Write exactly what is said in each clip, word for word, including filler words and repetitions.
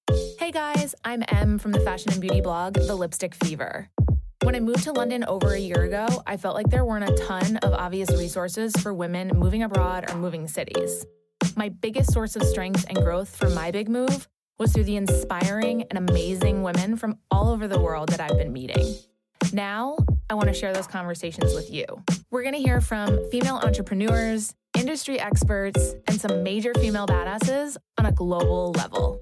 Hey guys, I'm Em from the fashion and beauty blog, The Lipstick Fever. When I moved to London over a year ago, I felt like there weren't a ton of obvious resources for women moving abroad or moving cities. My biggest source of strength and growth from my big move was through the inspiring and amazing women from all over the world that I've been meeting. Now, I want to share those conversations with you. We're going to hear from female entrepreneurs, industry experts, and some major female badasses on a global level.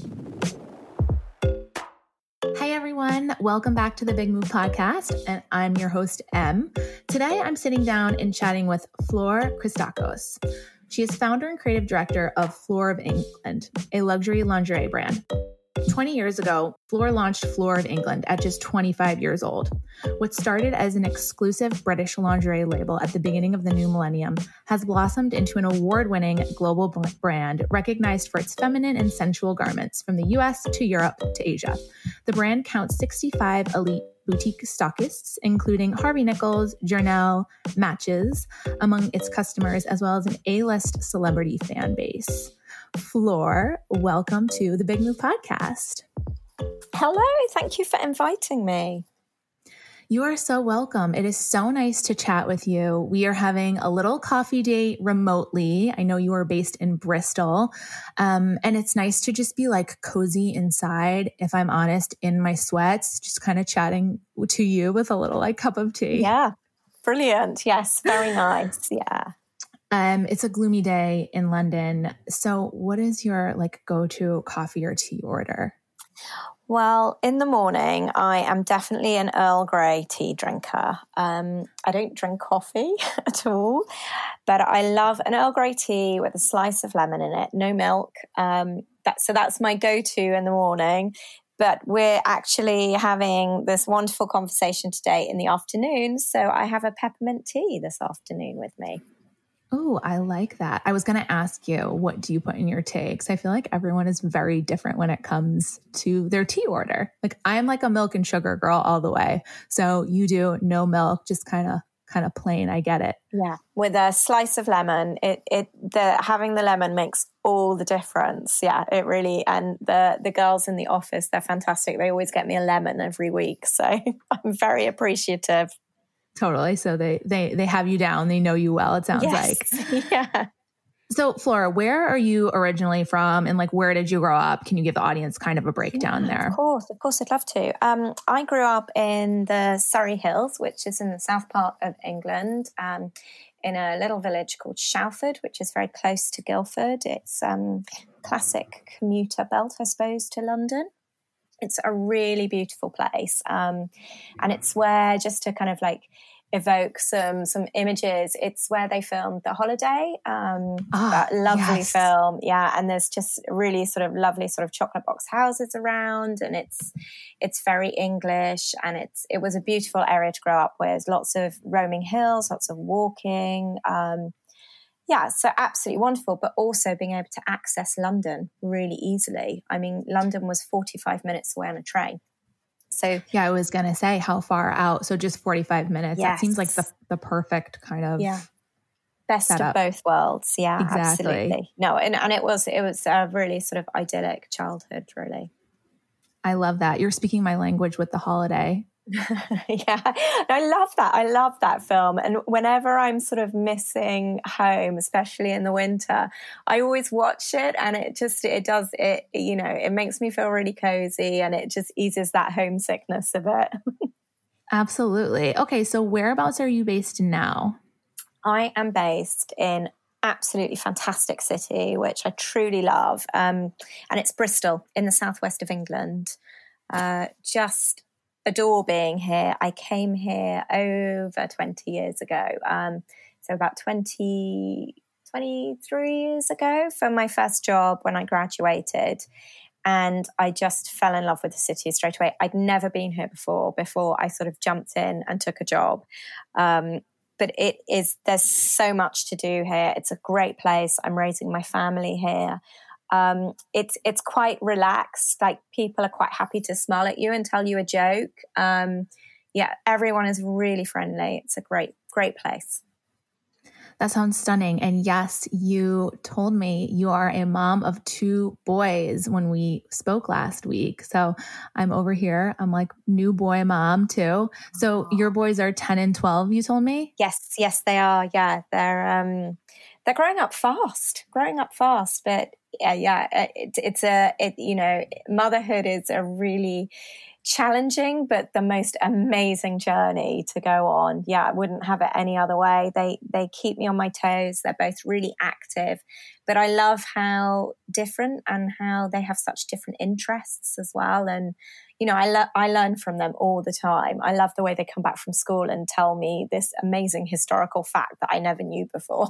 Hi, everyone. Welcome back to the Big Move podcast, and I'm your host, Em. Today, I'm sitting down and chatting with Flor Christakos. She is founder and creative director of Flor of England, a luxury lingerie brand. twenty years ago, Flor launched Flor of England at just twenty-five years old. What started as an exclusive British lingerie label at the beginning of the new millennium has blossomed into an award-winning global brand recognized for its feminine and sensual garments from the U S to Europe to Asia. The brand counts sixty-five elite boutique stockists, including Harvey Nichols, Journelle, Matches, among its customers, as well as an A-list celebrity fan base. Flor, welcome to the Big Move podcast. Hello, thank you for inviting me. You are so welcome. It is so nice to chat with you. We are having a little coffee date remotely. I know you are based in Bristol, um, and it's nice to just be like cozy inside, if I'm honest, in my sweats, just kind of chatting to you with a little like cup of tea. Yeah, brilliant. Yes, very nice. Yeah. Um, it's a gloomy day in London. So what is your like go-to coffee or tea order? Well, in the morning, I am definitely an Earl Grey tea drinker. Um, I don't drink coffee at all, but I love an Earl Grey tea with a slice of lemon in it, no milk. Um, that, so that's my go-to in the morning. But we're actually having this wonderful conversation today in the afternoon. So I have a peppermint tea this afternoon with me. Oh, I like that. I was going to ask you, what do you put in your tea? Because I feel like everyone is very different when it comes to their tea order. Like I'm like a milk and sugar girl all the way. So you do no milk, just kind of kind of plain. I get it. Yeah, with a slice of lemon. It it the having the lemon makes all the difference. Yeah, it really. And the the girls in the office, they're fantastic. They always get me a lemon every week, so I'm very appreciative. Totally. So they, they, they have you down. They know you well, it sounds yes. like. Yeah. So Flora, where are you originally from and like, where did you grow up? Can you give the audience kind of a breakdown yeah, there? Of course. Of course. I'd love to. Um, I grew up in the Surrey Hills, which is in the south part of England, um, in a little village called Shalford, which is very close to Guildford. It's um classic commuter belt, I suppose, to London. It's a really beautiful place. Um, and it's where, just to kind of like evoke some some images, it's where they filmed The Holiday, um, oh, that lovely yes. film. Yeah. And there's just really sort of lovely sort of chocolate box houses around, and it's it's very English, and it's it was a beautiful area to grow up with. Lots of roaming hills, lots of walking. Um, Yeah, so absolutely wonderful, but also being able to access London really easily. I mean, London was forty-five minutes away on a train. So yeah, I was going to say how far out. So just forty-five minutes. Yes. That seems like the, the perfect kind of yeah. Best setup. Of both worlds. Yeah, exactly. Absolutely. No, and, and it was it was a really sort of idyllic childhood, really. I love that. You're speaking my language with The Holiday. yeah, I love that. I love that film. And whenever I'm sort of missing home, especially in the winter, I always watch it, and it just, it does it, you know, it makes me feel really cozy, and it just eases that homesickness a bit. Absolutely. Okay. So whereabouts are you based now? I am based in absolutely fantastic city, which I truly love. Um, and it's Bristol in the southwest of England. Uh, just adore being here. I came here over twenty years ago. Um, so about twenty, twenty-three years ago for my first job when I graduated. And I just fell in love with the city straight away. I'd never been here before, before I sort of jumped in and took a job. Um, but it is, there's so much to do here. It's a great place. I'm raising my family here. Um, it's it's quite relaxed. Like people are quite happy to smile at you and tell you a joke. Um, yeah, everyone is really friendly. It's a great, great place. That sounds stunning. And yes, you told me you are a mom of two boys when we spoke last week. So I'm over here. I'm like new boy mom too. So Aww. Your boys are ten and twelve, you told me? Yes, yes, they are. Yeah, they're um, they're growing up fast, growing up fast. But yeah, yeah, it, it's a, it, you know, motherhood is a really challenging, but the most amazing journey to go on. Yeah, I wouldn't have it any other way. They they keep me on my toes. They're both really active, but I love how different and how they have such different interests as well. And you know, I le- I learn from them all the time. I love the way they come back from school and tell me this amazing historical fact that I never knew before.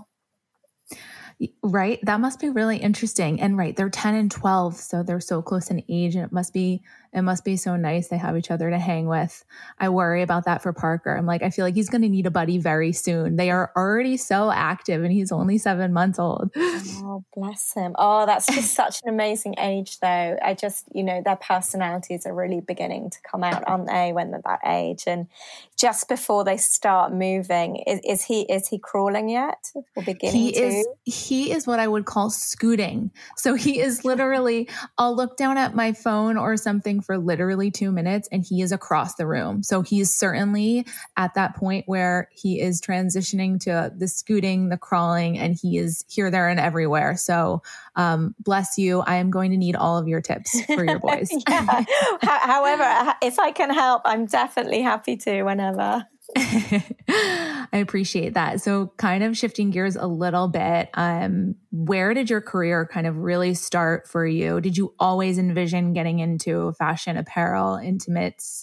Right. That must be really interesting. And right, they're ten and twelve. So they're so close in age, and it must be, it must be so nice. They have each other to hang with. I worry about that for Parker. I'm like, I feel like he's going to need a buddy very soon. They are already so active and he's only seven months old. Oh, bless him. Oh, that's just such an amazing age though. I just, you know, their personalities are really beginning to come out, aren't they, when they're that age? And just before they start moving, is, is he, is he crawling yet or beginning he to? Is, he is what I would call scooting. So he is literally, I'll look down at my phone or something for literally two minutes and he is across the room. So he's certainly at that point where he is transitioning to the scooting, the crawling, and he is here, there, and everywhere. So um, bless you. I am going to need all of your tips for your boys. Yeah. However, if I can help, I'm definitely happy to whenever. I appreciate that. So kind of shifting gears a little bit, um, where did your career kind of really start for you? Did you always envision getting into fashion, apparel, intimates?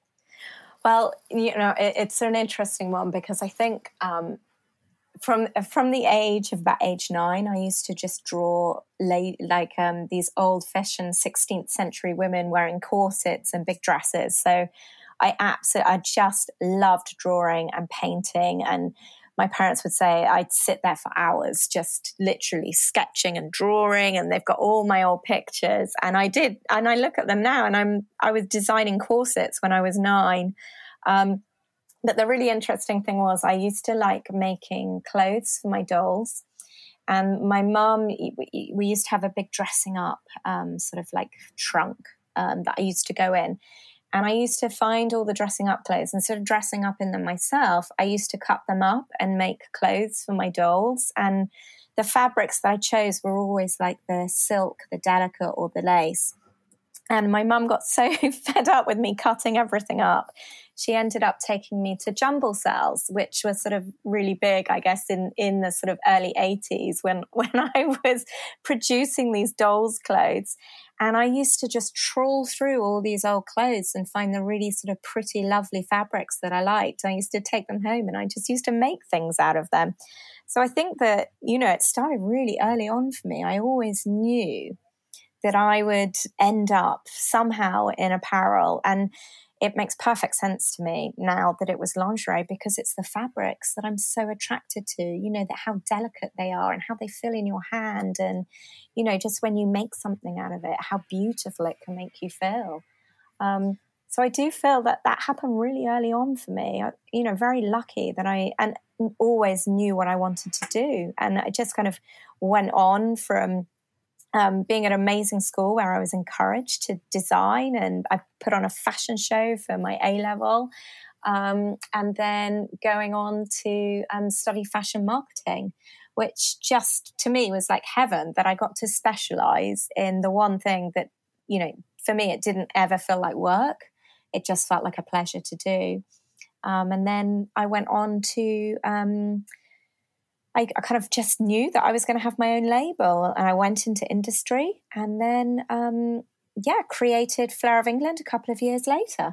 Well, you know, it, it's an interesting one because I think um, from from the age of about age nine, I used to just draw la- like um, these old-fashioned sixteenth century women wearing corsets and big dresses. So I absolutely, I just loved drawing and painting. And my parents would say I'd sit there for hours, just literally sketching and drawing. And they've got all my old pictures. And I did, and I look at them now, and I'm, I was designing corsets when I was nine. Um, but the really interesting thing was I used to like making clothes for my dolls. And my mum, we used to have a big dressing up um, sort of like trunk um, that I used to go in. And I used to find all the dressing up clothes. Instead of dressing up in them myself, I used to cut them up and make clothes for my dolls. And the fabrics that I chose were always like the silk, the delicate, or the lace. And my mum got so fed up with me cutting everything up. She ended up taking me to jumble sales, which was sort of really big, I guess, in, in the sort of early eighties when, when I was producing these dolls' clothes. And I used to just trawl through all these old clothes and find the really sort of pretty, lovely fabrics that I liked. I used to take them home and I just used to make things out of them. So I think that, you know, it started really early on for me. I always knew that I would end up somehow in apparel. And it makes perfect sense to me now that it was lingerie because it's the fabrics that I'm so attracted to, you know, that how delicate they are and how they feel in your hand. And, you know, just when you make something out of it, how beautiful it can make you feel. Um, so I do feel that that happened really early on for me. I, you know, very lucky that I and always knew what I wanted to do. And I just kind of went on from Um, being at an amazing school where I was encouraged to design, and I put on a fashion show for my A-level, um, and then going on to um, study fashion marketing, which just to me was like heaven, that I got to specialize in the one thing that, you know, for me, it didn't ever feel like work. It just felt like a pleasure to do. Um, and then I went on to... Um, I, I kind of just knew that I was going to have my own label, and I went into industry and then, um, yeah, created Flower of England a couple of years later.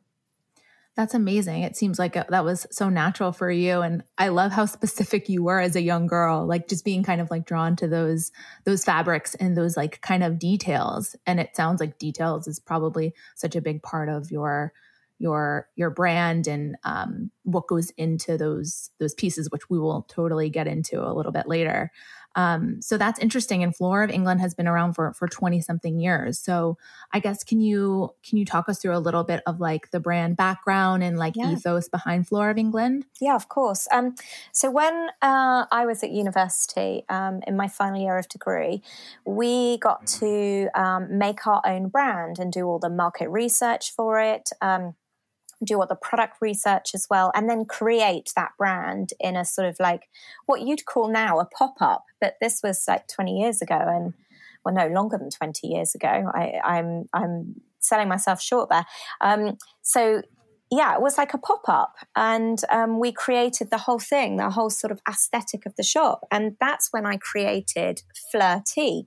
That's amazing. It seems like that was so natural for you. And I love how specific you were as a young girl, like just being kind of like drawn to those, those fabrics and those like kind of details. And it sounds like details is probably such a big part of your your your brand and um, what goes into those those pieces, which we will totally get into a little bit later. Um, so that's interesting. And Flora of England has been around for for twenty something years. So I guess can you can you talk us through a little bit of like the brand background and like Yeah. ethos behind Flora of England? Yeah, of course. Um, so when uh, I was at university um, in my final year of degree, we got to um, make our own brand and do all the market research for it. Um, do all the product research as well, and then create that brand in a sort of like what you'd call now a pop-up. But this was like twenty years ago, and well, no, longer than twenty years ago. I, I'm I'm selling myself short there. Um, so yeah, it was like a pop-up, and um, we created the whole thing, the whole sort of aesthetic of the shop. And that's when I created Fleur Tea,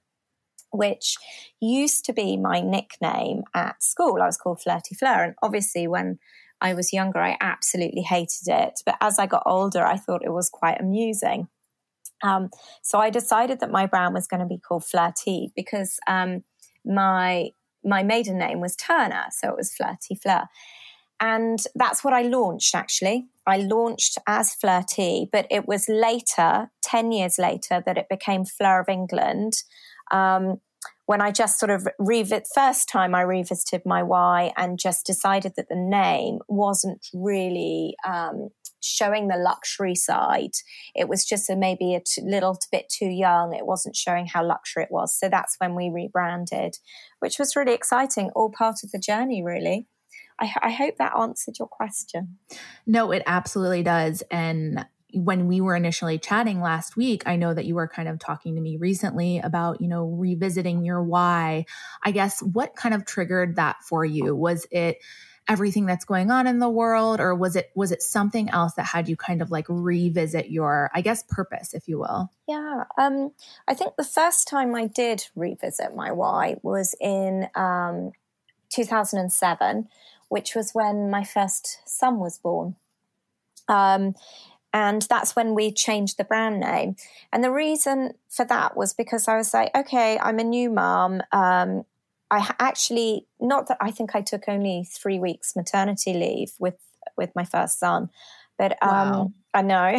which used to be my nickname at school. I was called Flirty Fleur. And obviously when I was younger, I absolutely hated it. But as I got older, I thought it was quite amusing. Um, so I decided that my brand was going to be called Fleur Tea because um, my my maiden name was Turner. So it was Flirty Fleur. And that's what I launched, actually. I launched as Fleur Tea, but it was later, ten years later, that it became Fleur of England. Um, when I just sort of revisit, first time I revisited my why and just decided that the name wasn't really um, showing the luxury side. It was just a, maybe a t- little bit too young. It wasn't showing how luxury it was. So that's when we rebranded, which was really exciting, all part of the journey, really. I, I hope that answered your question. No, it absolutely does. And when we were initially chatting last week, I know that you were kind of talking to me recently about, you know, revisiting your why. I guess what kind of triggered that for you? Was it everything that's going on in the world, or was it was it something else that had you kind of like revisit your, I guess, purpose, if you will? Yeah, um, I think the first time I did revisit my why was in um, two thousand seven, which was when my first son was born. Um, And that's when we changed the brand name. And the reason for that was because I was like, okay, I'm a new mom. Um, I actually, not that I think I took only three weeks maternity leave with, with my first son, but um, Wow. I know.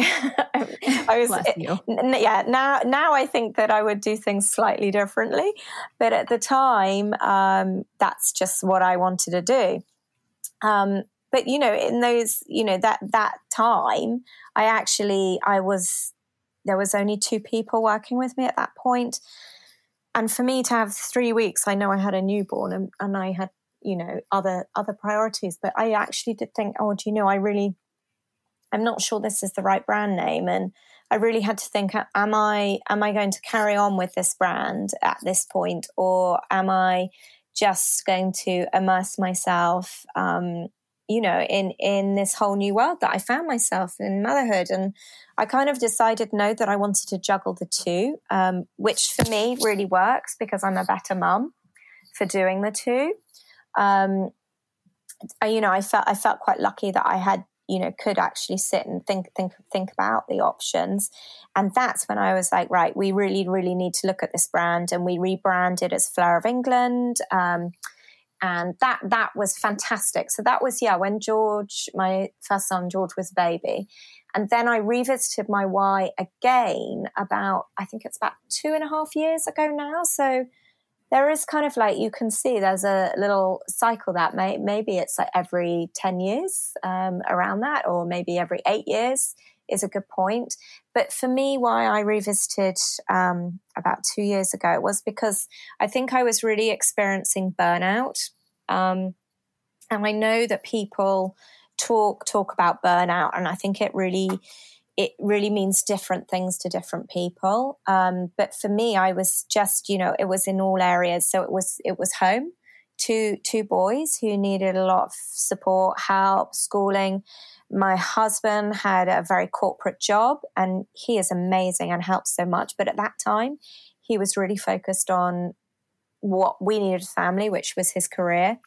I was, Bless you. yeah, now, now I think that I would do things slightly differently. But at the time, um, that's just what I wanted to do. Um, But, you know, in those, you know, that, that time, I actually, I was, there was only two people working with me at that point. And for me to have three weeks, I know I had a newborn and, and I had, you know, other, other priorities, but I actually did think, oh, do you know, I really, I'm not sure this is the right brand name. And I really had to think, am I, am I going to carry on with this brand at this point? Or am I just going to immerse myself, um, you know, in, in this whole new world that I found myself in motherhood. And I kind of decided, no, that I wanted to juggle the two, um, which for me really works because I'm a better mum for doing the two. Um, I, you know, I felt, I felt quite lucky that I had, you know, could actually sit and think, think, think about the options. And that's when I was like, right, we really, really need to look at this brand. And we rebranded as Fleur of England. Um, And that that was fantastic. So that was, yeah, when George, my first son, George was a baby. And then I revisited my why again about, I think it's about two and a half years ago now. So there is kind of like, you can see there's a little cycle that may, maybe it's like every ten years um, around that, or maybe every eight years is a good point. But for me, why I revisited um, about two years ago, it was because I think I was really experiencing burnout. Um, and I know that people talk, talk about burnout, and I think it really, it really means different things to different people. Um, but for me, I was just, you know, it was in all areas. So it was, it was home, two, two boys who needed a lot of support, help, schooling. My husband had a very corporate job and he is amazing and helps so much. But at that time, he was really focused on what we needed as a family, which was his career.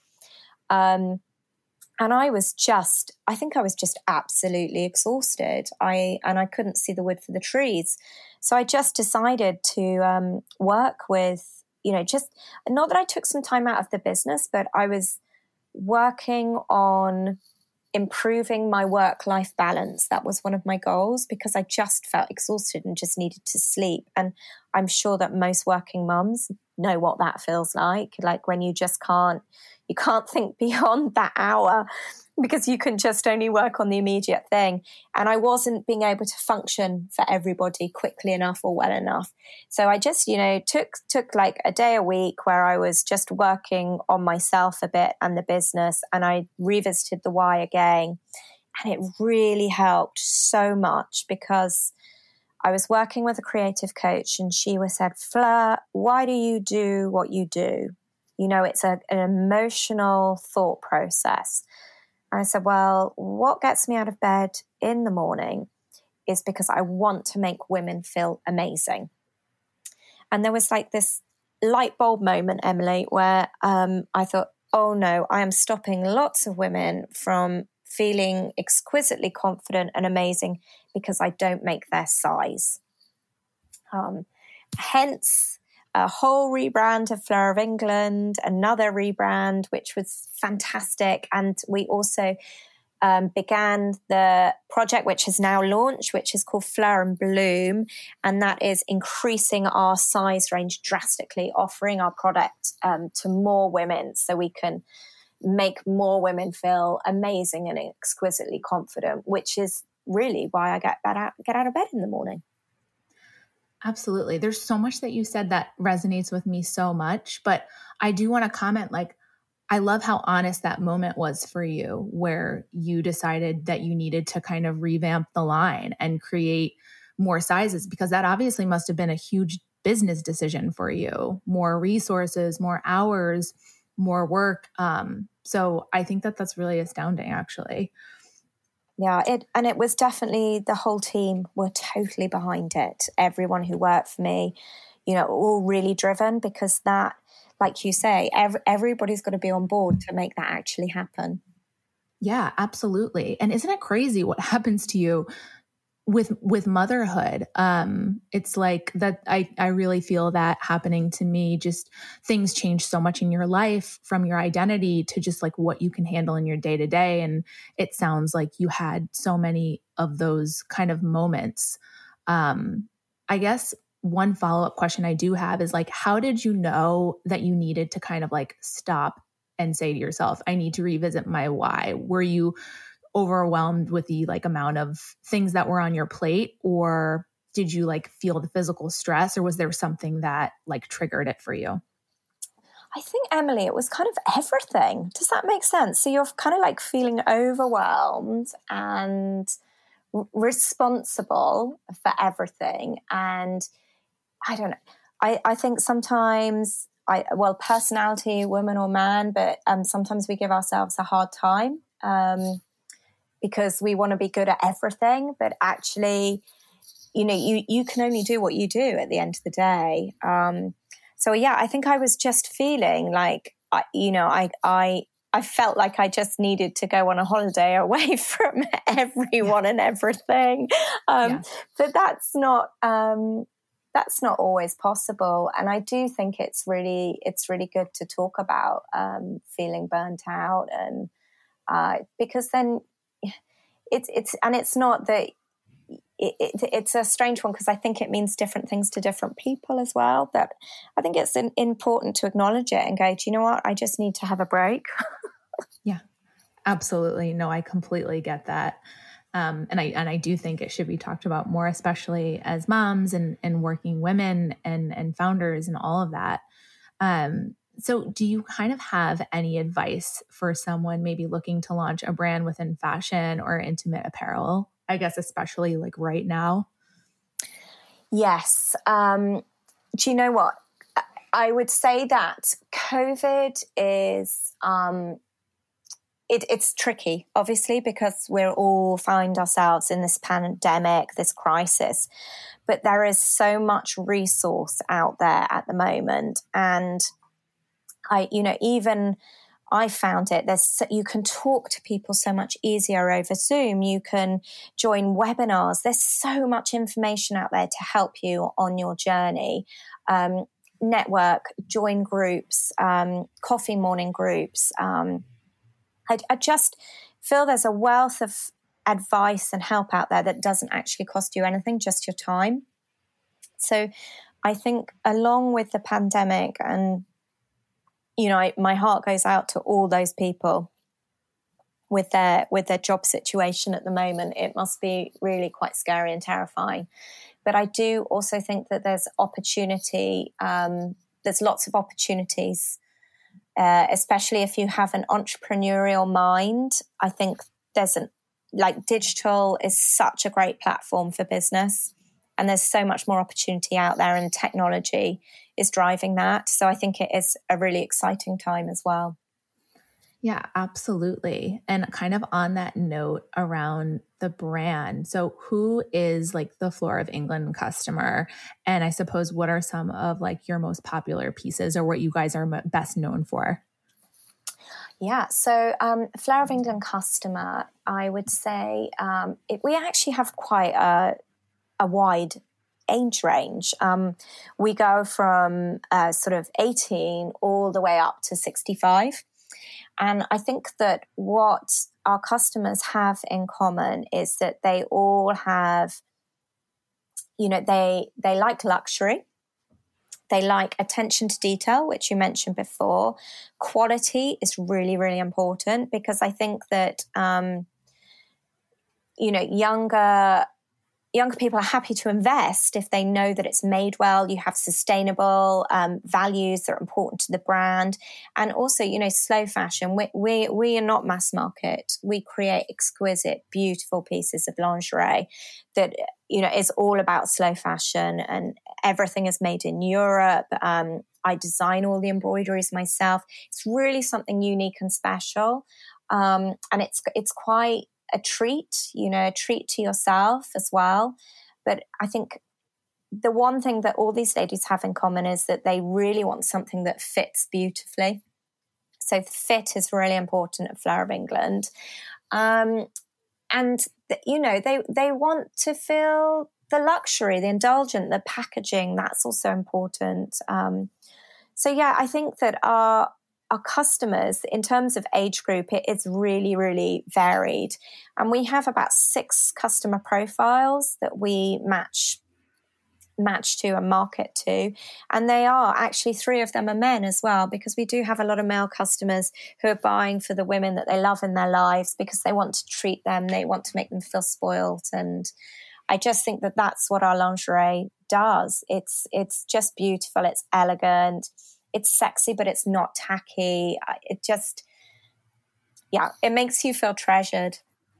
Um, and I was just, I think I was just absolutely exhausted. I and I couldn't see the wood for the trees. So I just decided to um, work with, you know, just, not that I took some time out of the business, but I was working on improving my work-life balance. That was one of my goals, because I just felt exhausted and just needed to sleep. And I'm sure that most working mums know what that feels like, like when you just can't, you can't think beyond that hour because you can just only work on the immediate thing. And I wasn't being able to function for everybody quickly enough or well enough. So I just, you know, took took like a day a week where I was just working on myself a bit and the business, and I revisited the why again. And it really helped so much, because I was working with a creative coach and she was said, Fleur, why do you do what you do? You know, it's a, an emotional thought process. And I said, well, what gets me out of bed in the morning is because I want to make women feel amazing. And there was like this light bulb moment, Emily, where um, I thought, oh no, I am stopping lots of women from feeling exquisitely confident and amazing because I don't make their size. Um, hence, a whole rebrand of Fleur of England, another rebrand, which was fantastic. And we also um, began the project, which has now launched, which is called Fleur and Bloom. And that is increasing our size range drastically, offering our product um, to more women so we can make more women feel amazing and exquisitely confident, which is really why I get, out, get out of bed in the morning. Absolutely. There's so much that you said that resonates with me so much, but I do want to comment, like, I love how honest that moment was for you, where you decided that you needed to kind of revamp the line and create more sizes, because that obviously must have been a huge business decision for you. More resources, more hours, more work. Um, so I think that that's really astounding, actually. Yeah, it and it was definitely, the whole team were totally behind it. Everyone who worked for me, you know, all really driven, because that, like you say, every, everybody's got to be on board to make that actually happen. Yeah, absolutely. And isn't it crazy what happens to you with with motherhood? Um, it's like that. I, I really feel that happening to me. Just things change so much in your life, from your identity to just like what you can handle in your day to day. And it sounds like you had so many of those kind of moments. Um, I guess one follow-up question I do have is like, how did you know that you needed to kind of like stop and say to yourself, I need to revisit my why? Were you overwhelmed with the like amount of things that were on your plate, or did you like feel the physical stress, or was there something that like triggered it for you? I think, Emily, it was kind of everything. Does that make sense? So you're kind of like feeling overwhelmed and r- responsible for everything. And I don't know. I, I think sometimes I, well, personality, woman or man, but um, sometimes we give ourselves a hard time. Um, because we want to be good at everything, but actually, you know, you, you can only do what you do at the end of the day. Um, so yeah, I think I was just feeling like, I, you know, I, I, I felt like I just needed to go on a holiday away from everyone yeah. and everything. Um, yeah. But that's not, um, that's not always possible. And I do think it's really, it's really good to talk about um, feeling burnt out, and uh, because then, It's it's and it's not that it, it, it's a strange one, because I think it means different things to different people as well. But I think it's in, important to acknowledge it and go, do you know what? I just need to have a break. Yeah, absolutely. No, I completely get that. Um, and I and I do think it should be talked about more, especially as moms and, and working women and, and founders and all of that. Um, So do you kind of have any advice for someone maybe looking to launch a brand within fashion or intimate apparel, I guess, especially like right now? Yes. Um, do you know what? I would say that COVID is, um, it, it's tricky, obviously, because we're all find ourselves in this pandemic, this crisis, but there is so much resource out there at the moment. And I, you know, even I found it, there's, you can talk to people so much easier over Zoom. You can join webinars. There's so much information out there to help you on your journey. Um, network, join groups, um, coffee morning groups. Um, I, I just, feel there's a wealth of advice and help out there that doesn't actually cost you anything, just your time. So I think along with the pandemic, and, you know, I, my heart goes out to all those people with their with their job situation at the moment. It must be really quite scary and terrifying. But I do also think that there's opportunity. Um, there's lots of opportunities, uh, especially if you have an entrepreneurial mind. I think there's an, like digital is such a great platform for business. And there's so much more opportunity out there, and technology is driving that. So I think it is a really exciting time as well. Yeah, absolutely. And kind of on that note around the brand. So who is like the Flora of England customer? And I suppose what are some of like your most popular pieces, or what you guys are best known for? Yeah, so um, Flora of England customer, I would say um, it, we actually have quite a, a wide age range. Um, we go from uh, sort of eighteen all the way up to sixty-five. And I think that what our customers have in common is that they all have, you know, they they like luxury. They like attention to detail, which you mentioned before. Quality is really, really important, because I think that, um, you know, younger Younger people are happy to invest if they know that it's made well. You have sustainable um, values that are important to the brand. And also, you know, slow fashion. We, we, we are not mass market. We create exquisite, beautiful pieces of lingerie that, you know, is all about slow fashion, and everything is made in Europe. Um, I design all the embroideries myself. It's really something unique and special. Um, and it's it's quite a treat, you know, a treat to yourself as well. But I think the one thing that all these ladies have in common is that they really want something that fits beautifully. So fit is really important at Flora of England. Um, and, you know, they, they want to feel the luxury, the indulgent, the packaging, that's also important. Um, so, yeah, I think that our Our customers, in terms of age group, it is really, really varied. And we have about six customer profiles that we match match to and market to. And they are actually, three of them are men as well, because we do have a lot of male customers who are buying for the women that they love in their lives, because they want to treat them, they want to make them feel spoiled. And I just think that that's what our lingerie does. It's it's just beautiful. It's elegant. It's sexy, but it's not tacky. It just, yeah, it makes you feel treasured.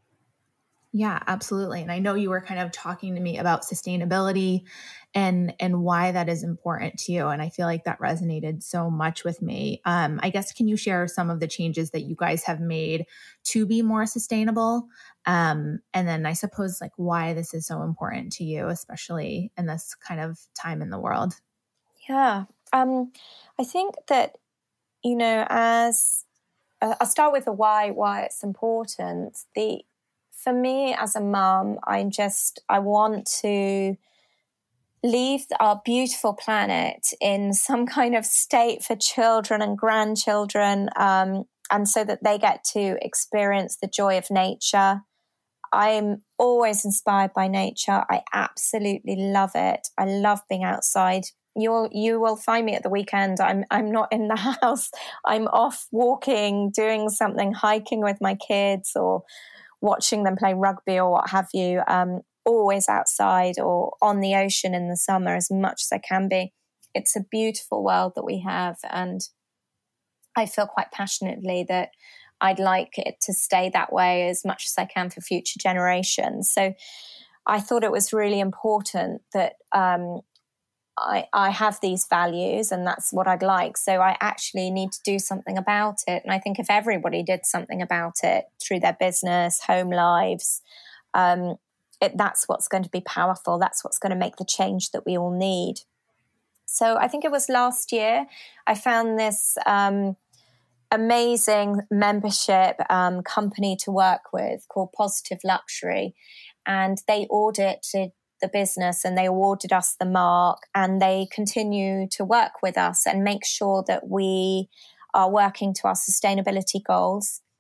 Yeah, absolutely. And I know you were kind of talking to me about sustainability and and why that is important to you. And I feel like that resonated so much with me. Um, I guess, can you share some of the changes that you guys have made to be more sustainable? Um, and then I suppose like why this is so important to you, especially in this kind of time in the world. Yeah. Um, I think that, you know, as uh, I'll start with the why, why it's important. The, for me as a mum, I just, I want to leave our beautiful planet in some kind of state for children and grandchildren, um, and so that they get to experience the joy of nature. I'm always inspired by nature. I absolutely love it. I love being outside. You'll, you will find me at the weekend. I'm I'm not in the house. I'm off walking, doing something, hiking with my kids, or watching them play rugby or what have you. Um, always outside or on the ocean in the summer as much as I can be. It's a beautiful world that we have, and I feel quite passionately that I'd like it to stay that way as much as I can for future generations. So I thought it was really important that um, I, I have these values, and that's what I'd like. So I actually need to do something about it. And I think if everybody did something about it through their business, home lives, um, it, that's what's going to be powerful. That's what's going to make the change that we all need. So I think it was last year I found this um, amazing membership um, company to work with called Positive Luxury. And they audited the business and they awarded us the mark, and they continue to work with us and make sure that we are working to our sustainability goals.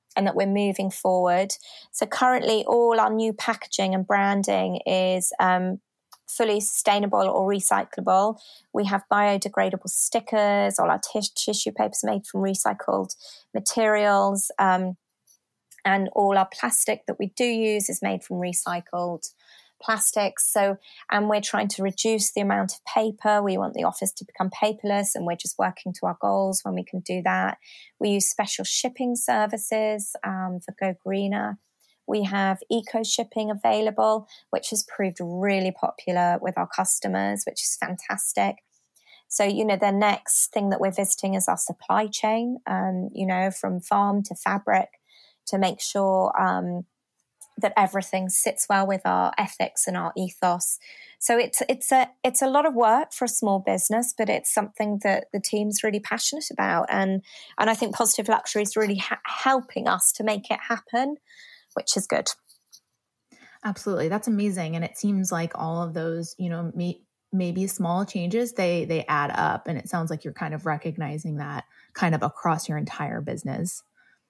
and that we're moving forward. So currently all our new packaging and branding is um, fully sustainable or recyclable. We have biodegradable stickers, all our t- tissue papers made from recycled materials, um, and all our plastic that we do use is made from recycled plastics. So, and we're trying to reduce the amount of paper. We want the office to become paperless, and we're just working to our goals when we can do that. We use special shipping services um, for Go Greener. We have eco shipping available, which has proved really popular with our customers, which is fantastic. So, you know, the next thing that we're visiting is our supply chain, um, you know, from farm to fabric, to make sure um, that everything sits well with our ethics and our ethos. So it's it's a it's a lot of work for a small business, but it's something that the team's really passionate about, and and I think Positive Luxury is really ha- helping us to make it happen, which is good. Absolutely, that's amazing, and it seems like all of those, you know, may, maybe small changes, they they add up, and it sounds like you're kind of recognizing that kind of across your entire business.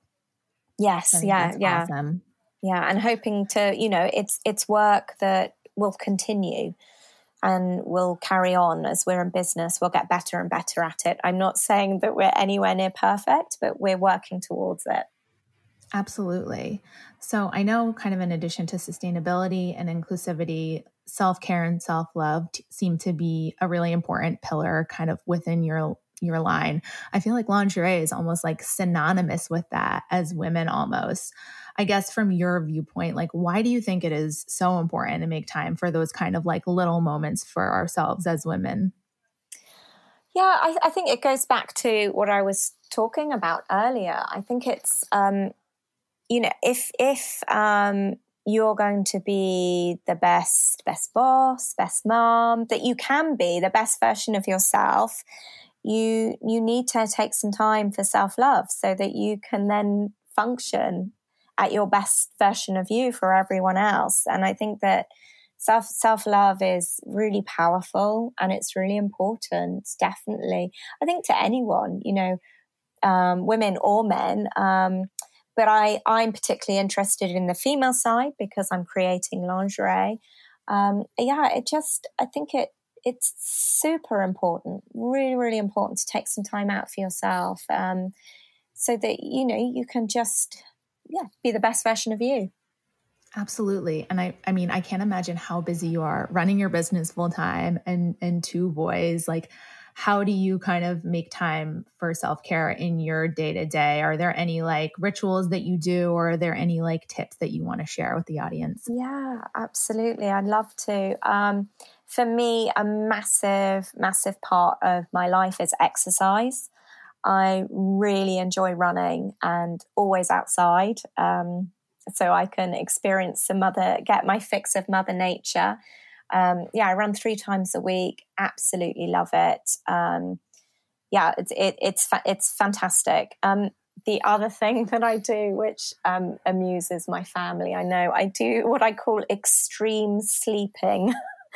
Yes, I think yeah, that's yeah. awesome. Yeah, and hoping to, you know, it's it's work that will continue and will carry on as we're in business. We'll get better and better at it. I'm not saying that we're anywhere near perfect, but we're working towards it. Absolutely. So I know kind of in addition to sustainability and inclusivity, self-care and self-love t- seem to be a really important pillar kind of within your your line. I feel like lingerie is almost like synonymous with that as women almost. I guess from your viewpoint, like why do you think it is so important to make time for those kind of like little moments for ourselves as women? Yeah, I, I think it goes back to what I was talking about earlier. I think it's, um, you know, if if um, you're going to be the best, best boss, best mom that you can be, the best version of yourself, you you need to take some time for self-love so that you can then function at your best version of you for everyone else. And I think that self self-love is really powerful, and it's really important, definitely. I think to anyone, you know, um, women or men. Um, but I, I'm particularly interested in the female side because I'm creating lingerie. Um, yeah, it just, I think it, it's super important, really, really important to take some time out for yourself, um, so that, you know, you can just, yeah, be the best version of you. Absolutely. And I, I mean, I can't imagine how busy you are running your business full time and, and two boys. Like, how do you kind of make time for self-care in your day to day? Are there any like rituals that you do, or are there any like tips that you want to share with the audience? Yeah, absolutely. I'd love to. Um, for me, a massive, massive part of my life is exercise. I really enjoy running and always outside. Um, so I can experience some mother, get my fix of Mother Nature. Um, yeah, I run three times a week. Absolutely love it. Um, yeah, it's it, it's fa- it's fantastic. Um, the other thing that I do, which um, amuses my family, I know, I do what I call extreme sleeping.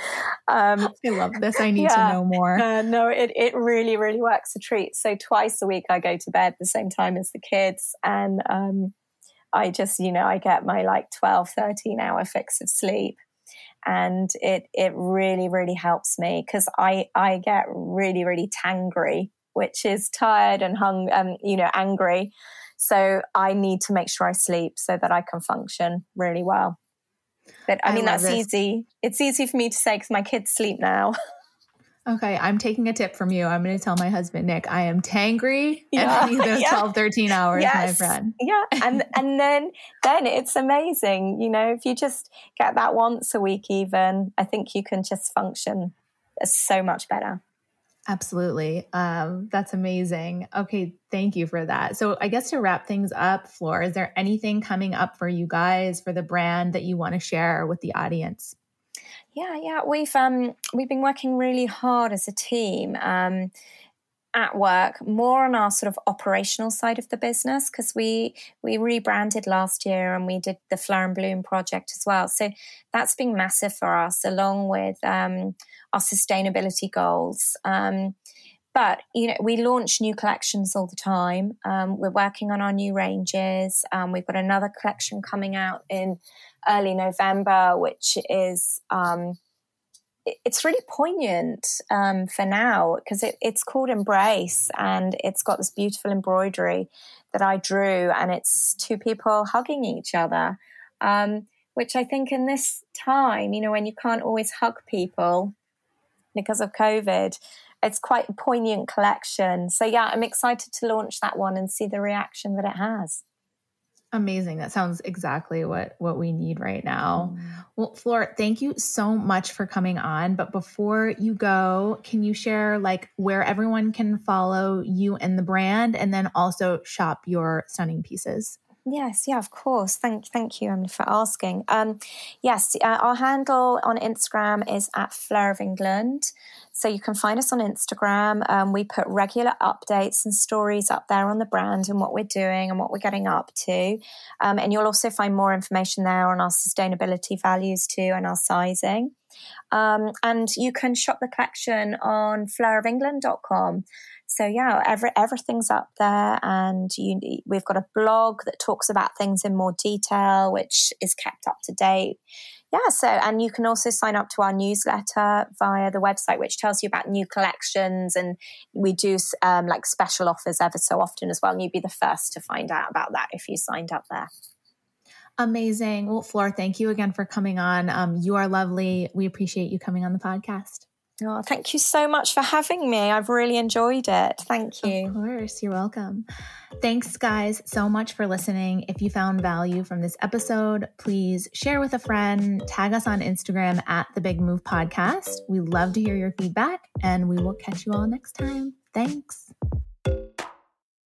um, I love this. I need yeah, to know more. Uh, no, it it really really works a treat. So twice a week I go to bed the same time as the kids, and um, I just, you know, I get my like twelve, thirteen hour fix of sleep. And it it really, really helps me because I, I get really, really tangry, which is tired and hung, um, you know, angry. So I need to make sure I sleep so that I can function really well. But I mean, I that's this. easy. It's easy for me to say because my kids sleep now. Okay, I'm taking a tip from you. I'm going to tell my husband, Nick, I am tangry and yeah, I need those yeah. twelve, thirteen hours, yes. my friend. Yeah, and and then then it's amazing. You know, if you just get that once a week even, I think you can just function so much better. Absolutely. Um, that's amazing. Okay, thank you for that. So I guess to wrap things up, Flor, is there anything coming up for you guys, for the brand that you want to share with the audience? Yeah, yeah, we've um we've been working really hard as a team um, at work, more on our sort of operational side of the business because we we rebranded last year and we did the Flower and Bloom project as well. So that's been massive for us, along with um, our sustainability goals. Um, But, you know, we launch new collections all the time. Um, we're working on our new ranges. Um, we've got another collection coming out in early November, which is, um, it, it's really poignant um, for now because it, it's called Embrace, and it's got this beautiful embroidery that I drew, and it's two people hugging each other, um, which I think in this time, you know, when you can't always hug people because of COVID, it's quite a poignant collection. So yeah, I'm excited to launch that one and see the reaction that it has. Amazing. That sounds exactly what, what we need right now. Mm. Well, Flor, thank you so much for coming on. But before you go, can you share like where everyone can follow you and the brand, and then also shop your stunning pieces? Yes, yeah, of course. Thank, thank you, Emily, for asking. Um, yes, uh, our handle on Instagram is at Fleur of England. So you can find us on Instagram. Um, we put regular updates and stories up there on the brand and what we're doing and what we're getting up to. Um, and you'll also find more information there on our sustainability values too and our sizing. Um, and you can shop the collection on fleur of england dot com. So yeah, every, everything's up there, and you, we've got a blog that talks about things in more detail, which is kept up to date. Yeah, so, and you can also sign up to our newsletter via the website, which tells you about new collections, and we do um, like special offers ever so often as well, and you'd be the first to find out about that if you signed up there. Amazing. Well, Flor, thank you again for coming on. Um, you are lovely. We appreciate you coming on the podcast. Oh, thank you so much for having me. I've really enjoyed it. Thank you. Of course. You're welcome. Thanks, guys, so much for listening. If you found value from this episode, please share with a friend, tag us on Instagram at The Big Move Podcast. We love to hear your feedback, and we will catch you all next time. Thanks.